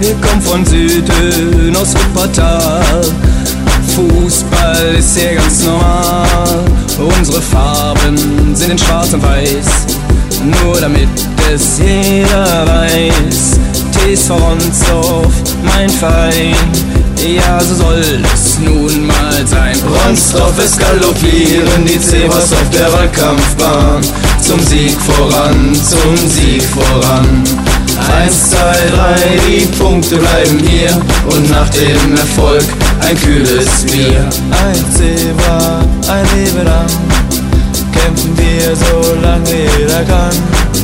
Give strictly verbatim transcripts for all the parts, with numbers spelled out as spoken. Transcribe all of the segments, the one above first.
Wir kommen von Süden, aus Wuppertal. Fußball ist hier ganz normal. Unsere Farben sind in schwarz und weiß, nur damit es jeder weiß. T S V Ronsdorf, mein Verein, ja, so soll es nun mal sein. Ronsdorf, es galoppieren die Zebras auf der Wahlkampfbahn. Zum Sieg voran, zum Sieg voran. Eins, zwei, drei, die Punkte bleiben hier und nach dem Erfolg ein kühles Bier. Ein Zebra, ein Leben lang, kämpfen wir so lange jeder kann.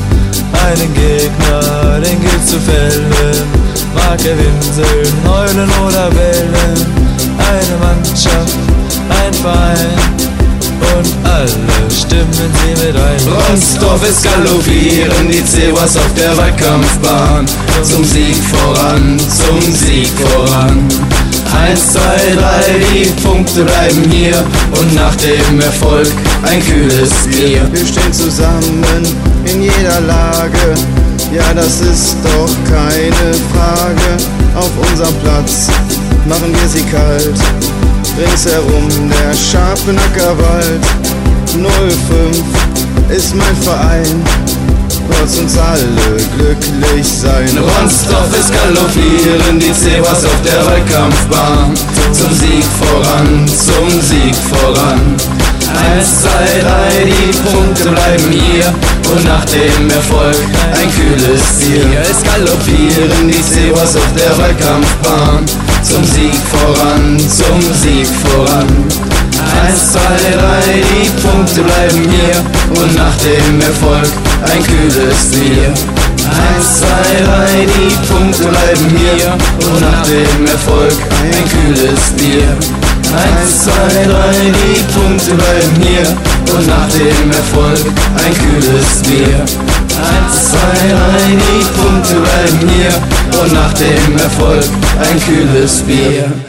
Einen Gegner, den gilt zu fällen, mag er winseln, heulen oder bellen. Eine Mannschaft, ein Verein und alle stimmen sie mit ein. Ronsdorf, es galoppieren die Zebras auf der Wahlkampfbahn. Zum Sieg voran, zum Sieg voran. Eins, zwei, drei, die Punkte bleiben hier und nach dem Erfolg ein kühles Bier. Wir stehen zusammen in jeder Lage, ja, das ist doch keine Frage. Auf unserem Platz machen wir sie kalt, ringsherum der Scharfenackerwald. null fünf ist mein Verein, lass uns alle glücklich sein. Ronsdorf, es galoppieren die Zebras auf der Wahlkampfbahn. Zum Sieg voran, zum Sieg voran. Eins, zwei, drei, die Punkte bleiben hier und nach dem Erfolg ein kühles Bier. Es galoppieren die Zebras auf der Wahlkampfbahn. Zum Sieg voran, zum Sieg voran. Eins, zwei, drei, die Punkte bleiben hier und nach dem Erfolg ein kühles Bier. Eins, zwei, drei, die Punkte bleiben hier und nach dem Erfolg ein kühles Bier. Eins, zwei, drei, die Punkte bleiben hier und nach dem Erfolg ein kühles Bier. Eins, zwei, drei, die Punkte bleiben hier und nach dem Erfolg ein kühles Bier.